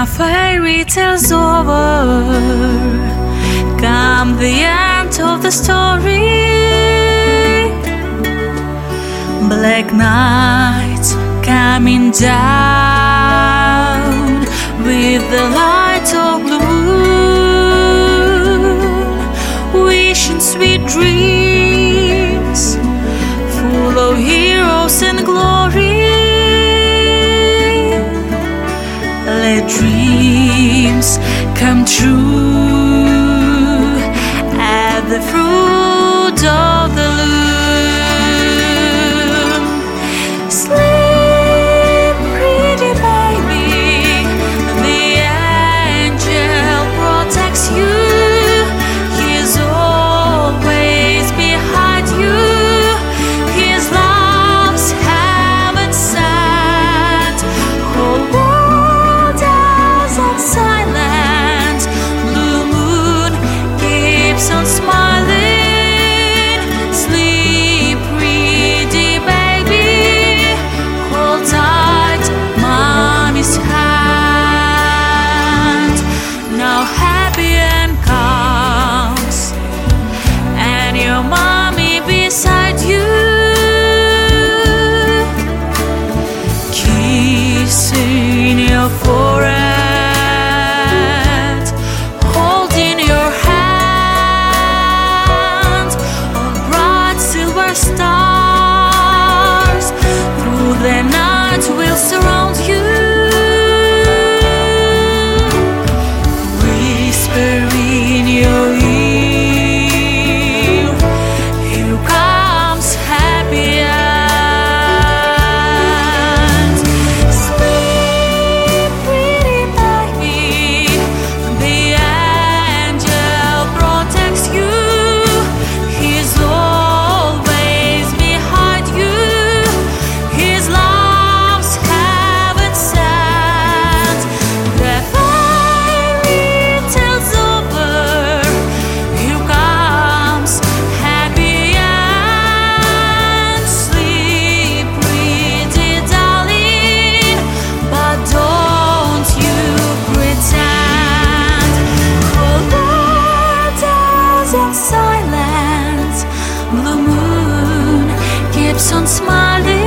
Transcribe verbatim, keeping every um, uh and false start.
fairy tale's over, come the end of the story. Black night coming down with the light of blue moon, wishing sweet dreams full of heroes and glory. Let dreams come true at the fruit of the loom. Sleep, pretty baby, the angel protects you. He's always behind you. His love's heaven sent. Whole world on silent, blue moon keeps on smiling. Sleep, pretty baby, hold tight mommy's hand. Now happy and comes, and your mommy beside you, kissing your forehead, stars through the night will surround you, whisper in your ear, here comes happy end. Sleep, pretty baby, the angel protects you. He's silent, the moon keeps on smiling.